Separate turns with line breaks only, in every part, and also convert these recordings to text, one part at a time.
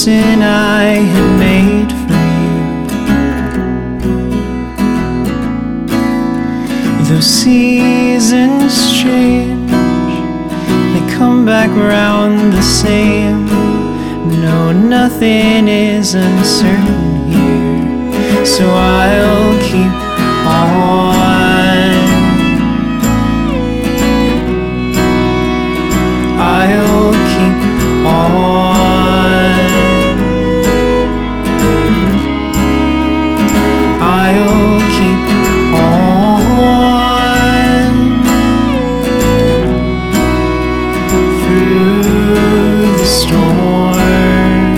person I had made for you. Those seasons change, they come back round the same. No, nothing is uncertain here, so I'll keep on. I'll keep on. I'll keep on through the storm.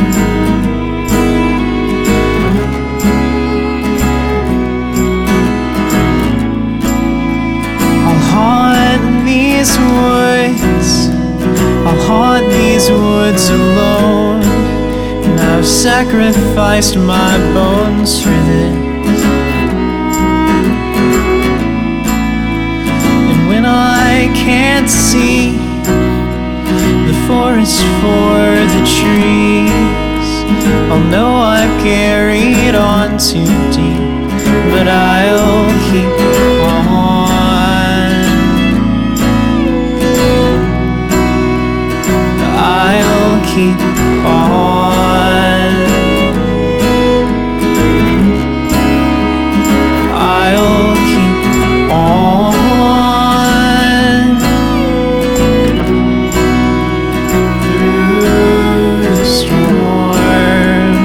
I'll haunt these woods, I'll haunt these woods alone, and I've sacrificed my bones for this. And when I can't see the forest for the trees, I'll know I've carried on too deep, but I'll keep on. I'll keep on. I'll keep on through the storm.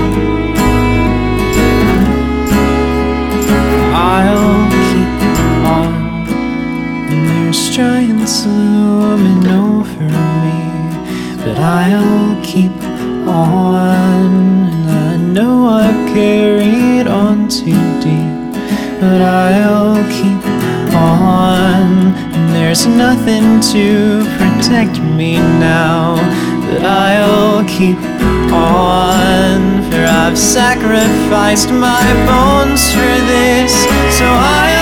I'll keep on. And there's giants looming over me, but I'll keep on. And I know I've carried on too deep, but I'll keep on. And there's nothing to protect me now, but I'll keep on. For I've sacrificed my bones for this, so